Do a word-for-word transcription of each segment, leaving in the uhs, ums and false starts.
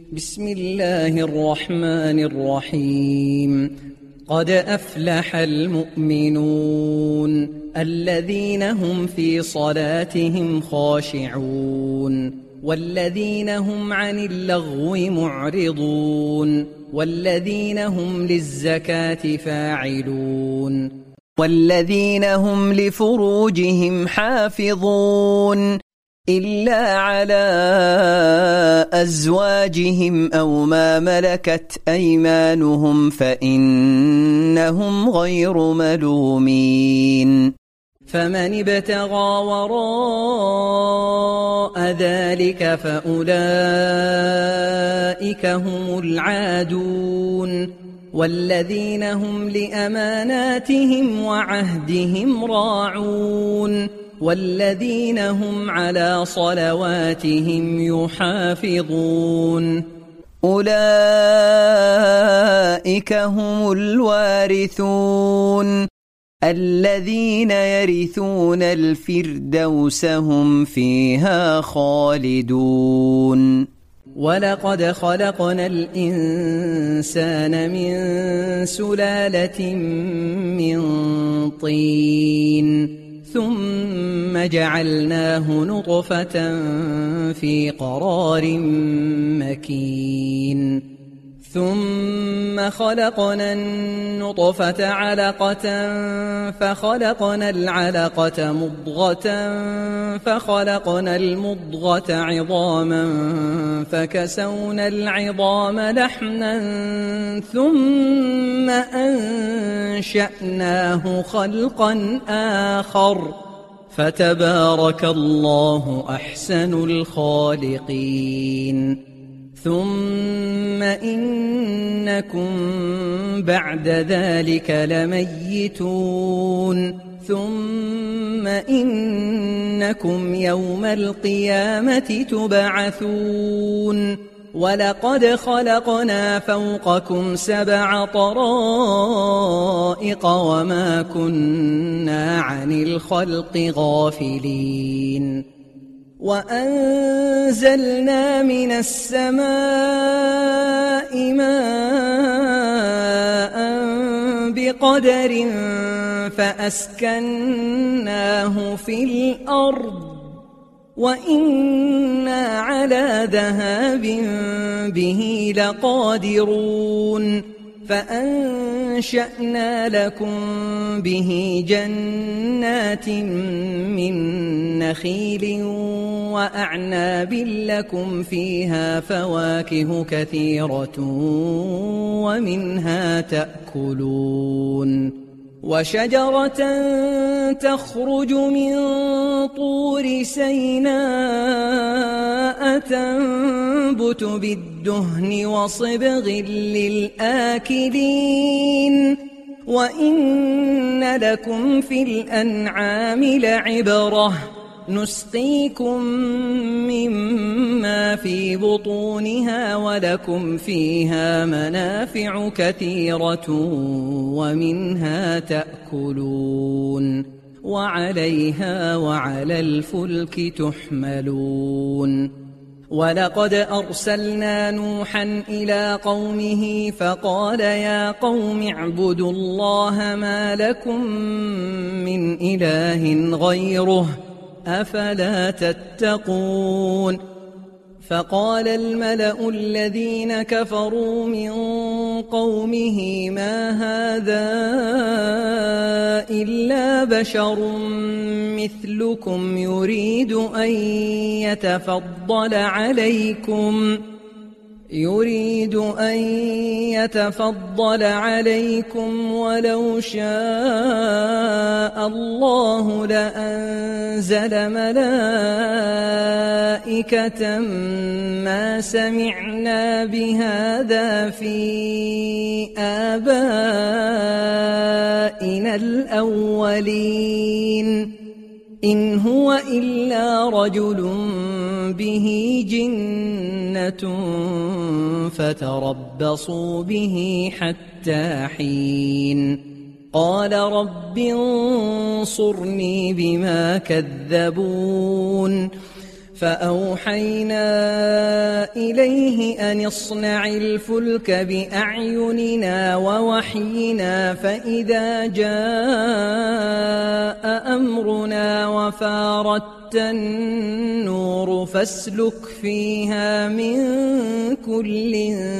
بسم الله الرحمن الرحيم. قد أفلح المؤمنون الذين هم في صلاتهم خاشعون والذين هم عن اللغو معرضون والذين هم للزكاة فاعلون والذين هم لفروجهم حافظون إلا على أزواجهم أو ما ملكت أيمانهم فإنهم غير ملومين. فمن ابتغى وراء ذلك فأولئك هم العادون والذين هم لأماناتهم وعهدهم راعون والذين هم على صلواتهم يحافظون. أولئك هم الوارثون الذين يرثون الفردوس هم فيها خالدون. ولقد خلقنا الإنسان من سلالة من طين ثم جعلناه نطفة في قرار مكين ثم خلقنا النطفة علقة فخلقنا العلقة مضغة فخلقنا المضغة عظاما فكسونا العظام لحما ثم أنشأناه خلقا آخر فتبارك الله أحسن الخالقين. ثم إنكم بعد ذلك لميتون ثم إنكم يوم القيامة تبعثون. ولقد خلقنا فوقكم سبع طرائق وما كنا عن الخلق غافلين. وأنزلنا من السماء ماء بقدر فأسكناه في الأرض وإنا على ذهاب به لقادرون. فأنشأنا لكم به جنات من نخيل وأعناب لكم فيها فواكه كثيرة ومنها تأكلون. وشجرة تخرج من طور سيناء تنبت بالدهن وصبغ للآكلين. وإن لكم في الأنعام لعبرة نسقيكم مما في بطونها ولكم فيها منافع كثيرة ومنها تأكلون وعليها وعلى الفلك تحملون. ولقد أرسلنا نوحا إلى قومه فقال يا قوم اعبدوا الله ما لكم من إله غيره أفلا تتقون. فقال الملأ الذين كفروا من قومه ما هذا إلا بشر مثلكم يريد أن يتفضل عليكم يريد أن يتفضل عليكم ولو شاء الله لأنزل ملائكة ما سمعنا بهذا في آبائنا الأولين إن هو إلا رجل به جنة فتربصوا به حتى حين. قال رب انصرني بما كذبون فأوحينا إليه أن اصنع الفلك بأعيننا ووحينا فإذا جاء أمرنا وفاردت النور فاسلك فيها من كل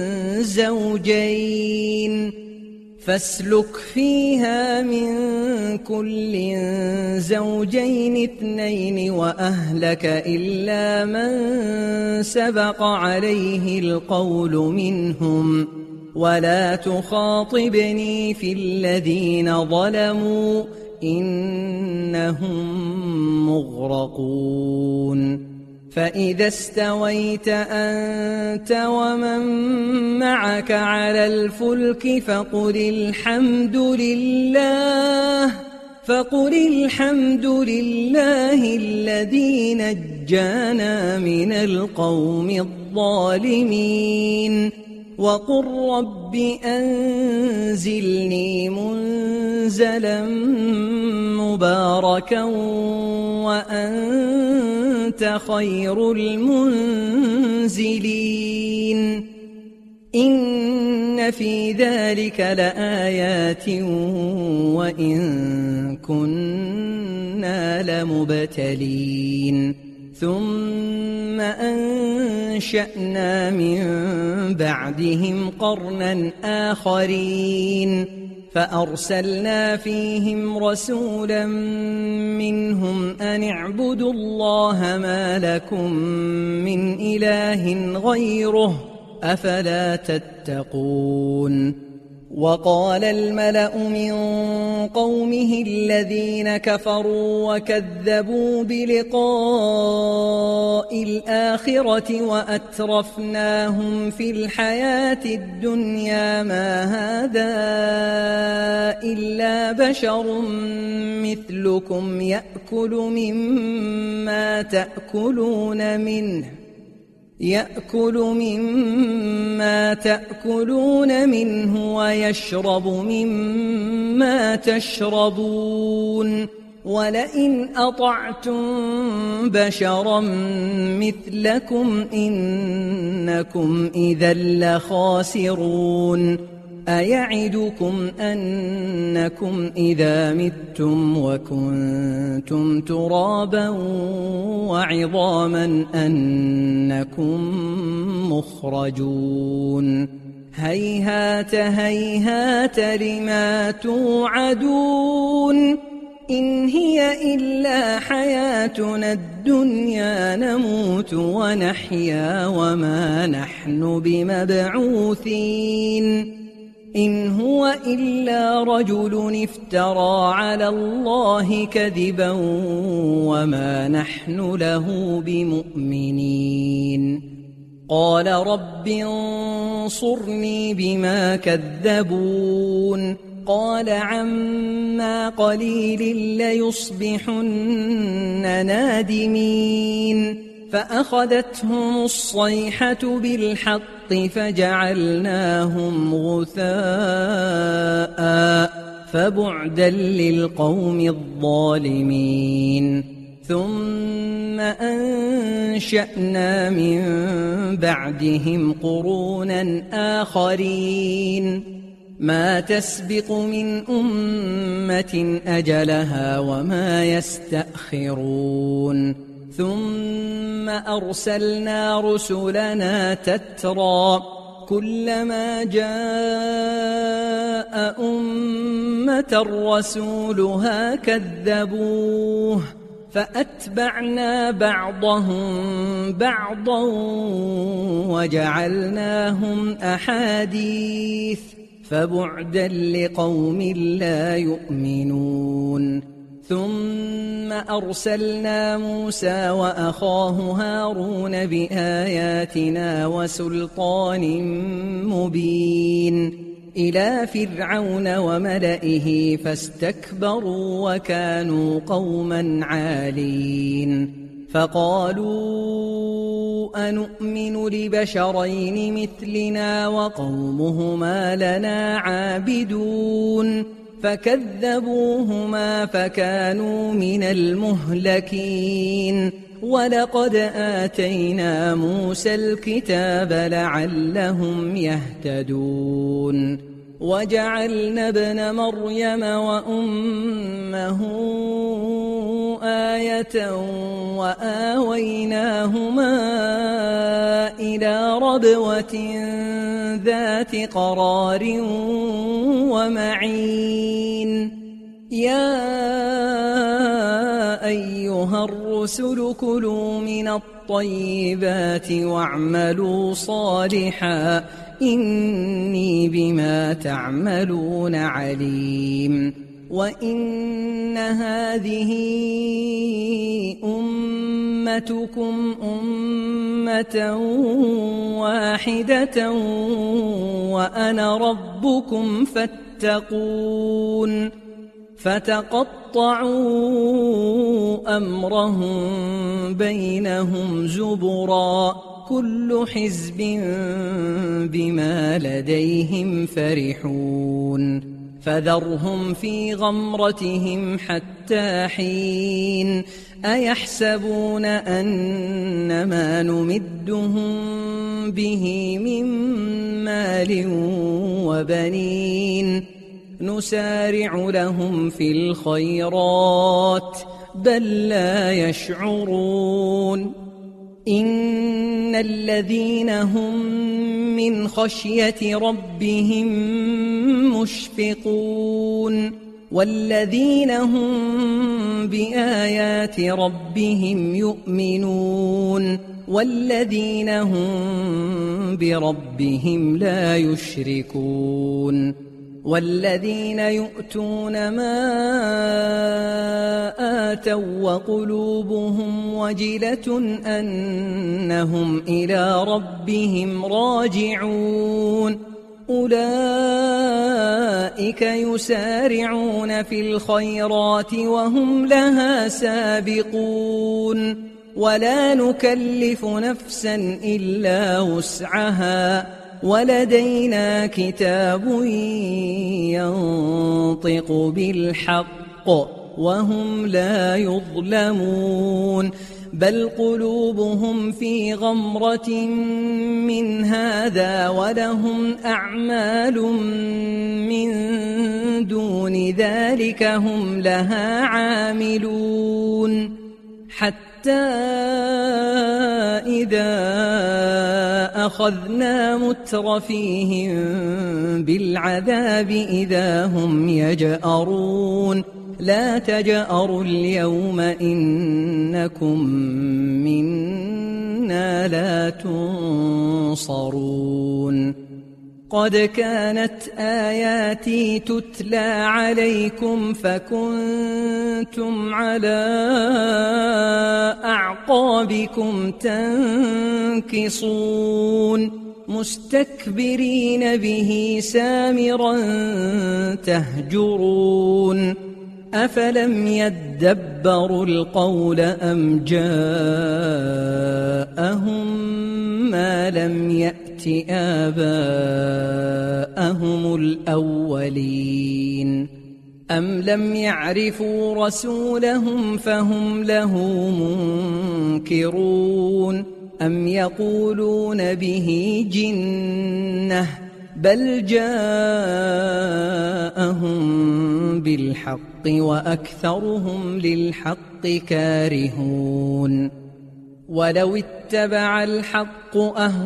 زوجين فاسلك فيها من كل زوجين اثنين وأهلك إلا من سبق عليه القول منهم ولا تخاطبني في الذين ظلموا إنهم مغرقون فإذا استويت أنت ومن معك على الفلك فقل الحمد لله فقل الحمد لله الذي نجانا من القوم الظالمين وقل رب أنزلني منزلا مباركا وأنت خير المنزلين إن في ذلك لآيات وإن كنا لمبتلين ثم أنشأنا من بعدهم قرنا آخرين فأرسلنا فيهم رسولا منهم أن اعبدوا الله ما لكم من إله غيره أفلا تتقون وقال الملأ من قومه الذين كفروا وكذبوا بلقاء الآخرة وأترفناهم في الحياة الدنيا ما هذا إلا بشر مثلكم يأكل مما تأكلون منه يأكل مما تأكلون منه ويشرب مما تشربون ولئن أطعتم بشرا مثلكم إنكم إذا لخاسرون أيعدكم أنكم إذا متم وكنتم ترابا وعظاما أنكم مخرجون هيهات هيهات لما توعدون إن هي إلا حياتنا الدنيا نموت ونحيا وما نحن بمبعوثين إن هو إلا رجل افترى على الله كذبا وما نحن له بمؤمنين قال رب انصرني بما كذبون قال عما قليل ليصبحن نادمين فأخذتهم الصيحة بالحق فجعلناهم غثاء فبعدا للقوم الظالمين ثم أنشأنا من بعدهم قرونا آخرين ما تسبق من أمة أجلها وما يستأخرون ثم أرسلنا رسلنا تترى كلما جاء أمة رسولها كذبوه فأتبعنا بعضهم بعضا وجعلناهم أحاديث فبعدا لقوم لا يؤمنون ثم أرسلنا موسى وأخاه هارون بآياتنا وسلطان مبين إلى فرعون وملئه فاستكبروا وكانوا قوما عالين فقالوا أنؤمن لبشرين مثلنا وقومهما لنا عابدون فكذبوهما فكانوا من المهلكين ولقد آتينا موسى الكتاب لعلهم يهتدون وجعلنا ابن مريم وأمه آية وآويناهما إلى ربوة ذات قرار ومعين يا أيها الرسل كلوا من الطيبات واعملوا صالحا إني بما تعملون عليم وإن هذه أمتكم أمة واحدة وأنا ربكم فاتقون فتقطعوا أمرهم بينهم زبرا كل حزب بما لديهم فرحون فذرهم في غمرتهم حتى حين أيحسبون أن ما نمدهم به من مال وبنين نسارع لهم في الخيرات بل لا يشعرون إن الذين هم من خشية ربهم مشفقون والذين هم بآيات ربهم يؤمنون والذين هم بربهم لا يشركون والذين يؤتون ما آتوا وقلوبهم وجلة أنهم إلى ربهم راجعون أولئك يسارعون في الخيرات وهم لها سابقون ولا نكلف نفسا إلا وسعها ولدينا كتاب ينطق بالحق وهم لا يظلمون بل قلوبهم في غمرة من هذا ولهم أعمال من دون ذلك هم لها عاملون حتى إذا أخذنا مترفيهم بالعذاب إذا هم يجأرون لا تجأروا اليوم إنكم منا لا تنصرون قد كانت آياتي تتلى عليكم فكنتم على أعقابكم تنكصون مستكبرين به سامرا تهجرون أفلم يدبروا القول أم جاءهم ما لم يأت آباءهم الأولين أم لم يعرفوا رسولهم فهم له منكرون أم يقولون به جنة بل جاءهم بالحق وأكثرهم للحق كارهون ولو اتبع الحق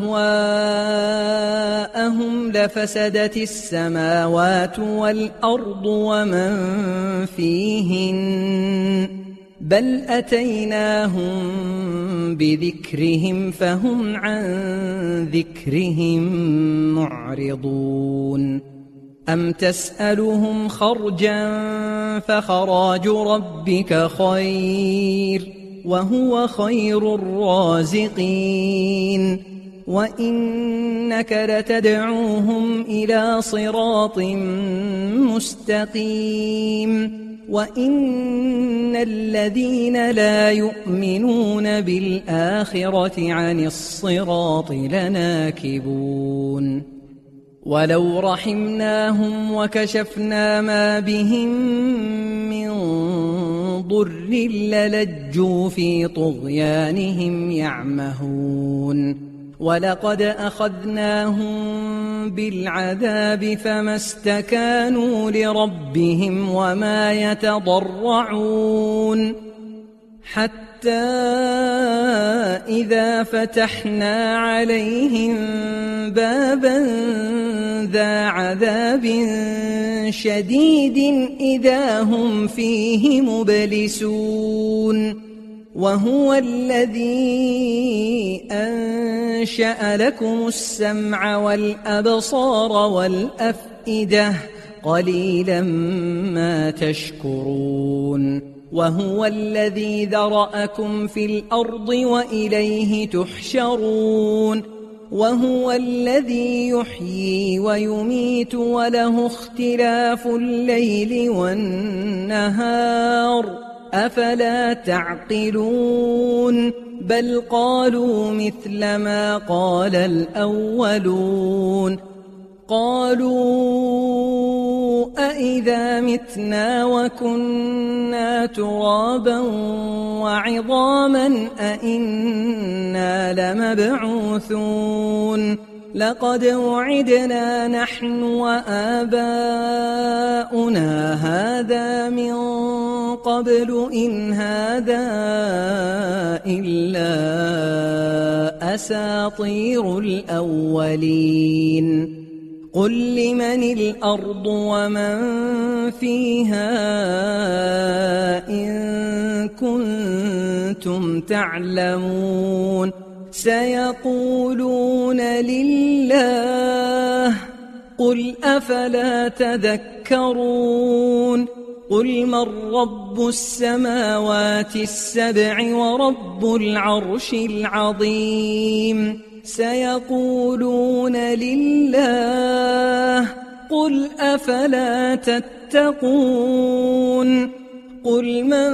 أهواءهم لفسدت السماوات والأرض ومن فيهن بل أتيناهم بذكرهم فهم عن ذكرهم معرضون أم تسألهم خرجا فخراج ربك خير وهو خير الرازقين وإنك لتدعوهم إلى صراط مستقيم وإن الذين لا يؤمنون بالآخرة عن الصراط لناكبون ولو رحمناهم وكشفنا ما بهم من ضر للجوا في طغيانهم يعمهون ولقد أخذناهم بالعذاب فما استكانوا لربهم وما يتضرعون حتى إذا فتحنا عليهم بابا ذا عذاب شديد إذا هم فيه مبلسون وهو الذي أنشأ لكم السمع والأبصار والأفئدة قليلا ما تشكرون وهو الذي ذرأكم في الأرض وإليه تحشرون وهو الذي يحيي ويميت وله اختلاف الليل والنهار أفلا تعقلون بل قالوا مثل ما قال الأولون قالوا أإذا متنا وكنا ترابا وعظاما أإنا لمبعوثون لقد وعدنا نحن وآباؤنا هذا من قبل إن هذا إلا أساطير الأولين قل لمن الأرض ومن فيها إن كنتم تعلمون سيقولون لله قل أفلا تذكرون قل من رب السماوات السبع ورب العرش العظيم سيقولون لله قل أفلا تتقون قل من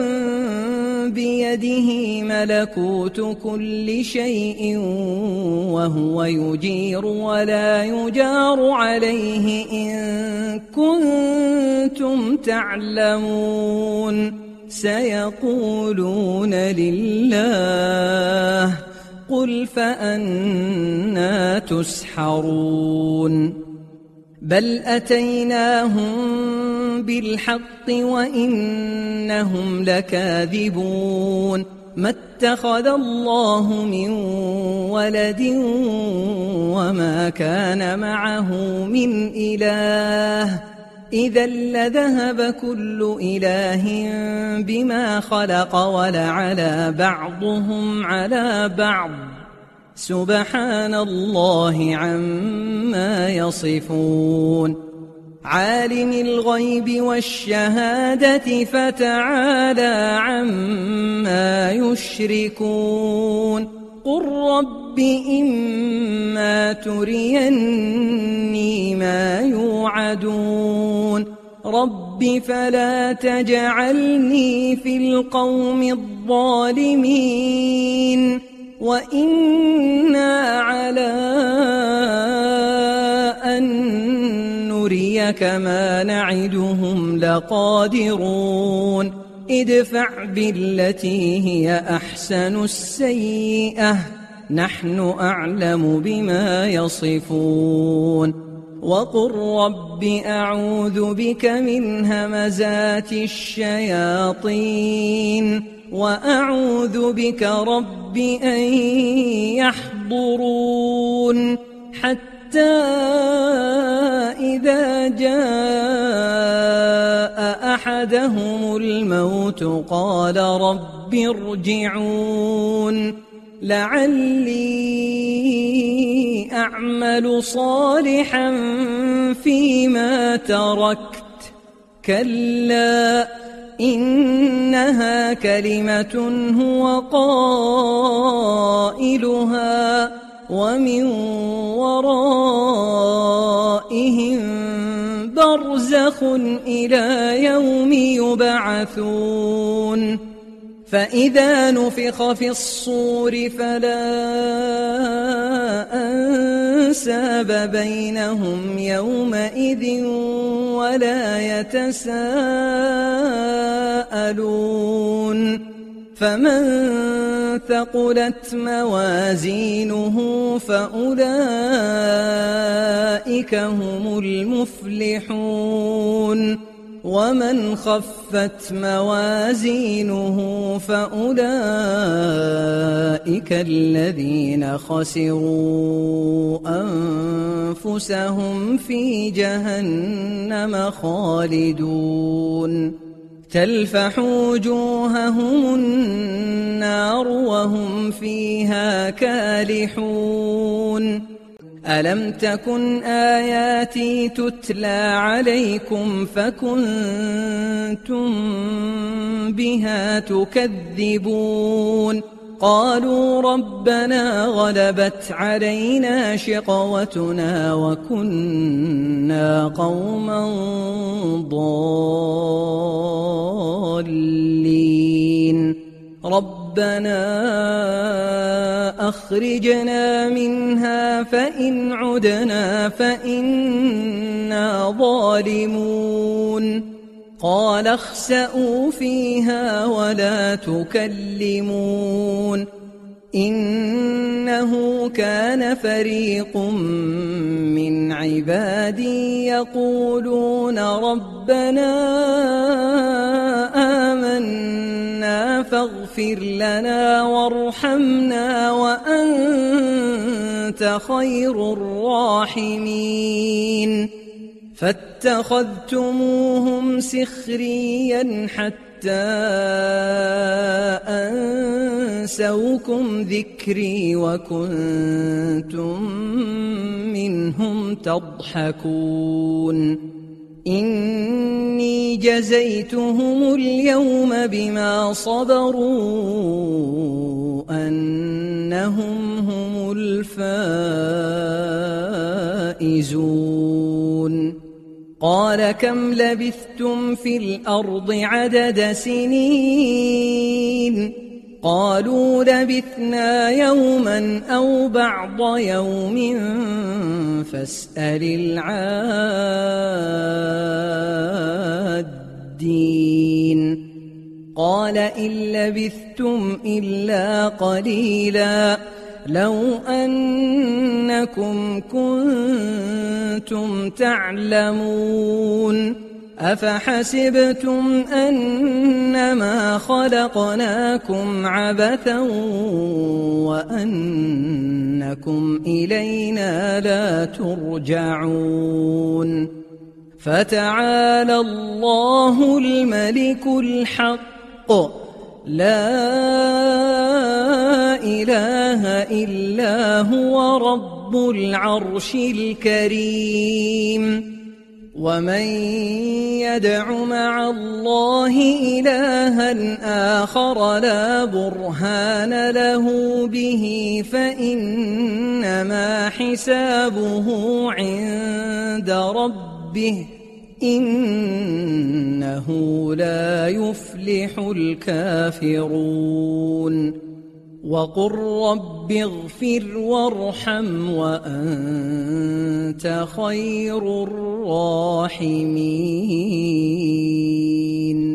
بيده ملكوت كل شيء وهو يجير ولا يجار عليه إن كنتم تعلمون سيقولون لله قل فأنى تسحرون بل أتيناهم بالحق وإنهم لكاذبون ما اتخذ الله من ولد وما كان معه من إله إذا لذهب كل إله بما خلق ولعلى بعضهم على بعض سبحان الله عما يصفون عالم الغيب والشهادة فتعالى عما يشركون قل رب إما تريني ما يوعدون رب فلا تجعلني في القوم الظالمين وإنا على أن نريك ما نعدهم لقادرون ادفع بالتي هي أحسن السيئة نحن أعلم بما يصفون وقل رب أعوذ بك من همزات الشياطين وأعوذ بك رب أن يحضرون حتى إذا جاء أحدهم الموت قال رب ارجعون لعلي أعمل صالحا فيما تركت كلا إنها كلمة هو قائلها ومن ورائهم برزخ إلى يوم يبعثون فإذا نفخ في الصور فلا أنساب بينهم يومئذ ولا يتساءلون فمن ثقلت موازينه فأولئك هم المفلحون ومن خفت موازينه فأولئك الذين خسروا أنفسهم في جهنم خالدون تلفح وجوههم النار وهم فيها كالحون ألم تكن آياتي تتلى عليكم فكنتم بها تكذبون قالوا ربنا غلبت علينا شقوتنا وكنا قوما ضالين ربنا أخرجنا منها فإن عدنا فإنا ظالمون قال اخسئوا فيها ولا تكلمون إنه كان فريق من عبادي يقولون ربنا آمنا فاغفر لنا وارحمنا وأنت خير الراحمين فاتخذتموهم سخريا حتى أنسوكم ذكري وكنتم منهم تضحكون إني جزيتهم اليوم بما صبروا أنهم هم الفائزون قال كم لبثتم في الأرض عدد سنين قالوا لبثنا يوما أو بعض يوم فاسأل العادين قال إن لبثتم إلا قليلا لو أنكم كنتم تعلمون أفحسبتم أنما خلقناكم عبثا وأنكم إلينا لا ترجعون فتعالى الله الملك الحق لا إله إلا هو رب العرش الكريم ومن يدع مع الله إلها آخر لا برهان له به فإنما حسابه عند ربه إنه لا يفلح الكافرون وقل رب اغفر وارحم وأنت خير الراحمين